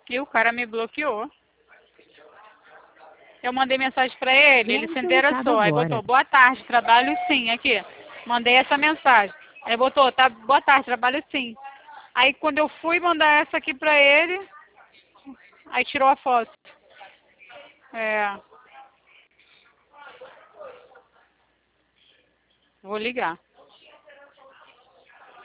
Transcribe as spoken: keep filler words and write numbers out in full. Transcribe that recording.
E o cara me bloqueou. Eu mandei mensagem pra ele, ele se interessou. Aí botou, boa tarde, trabalho sim, aqui. Mandei essa mensagem. Aí botou, tá, boa tarde, trabalho sim. Aí quando eu fui mandar essa aqui pra ele, aí tirou a foto. É. Vou ligar.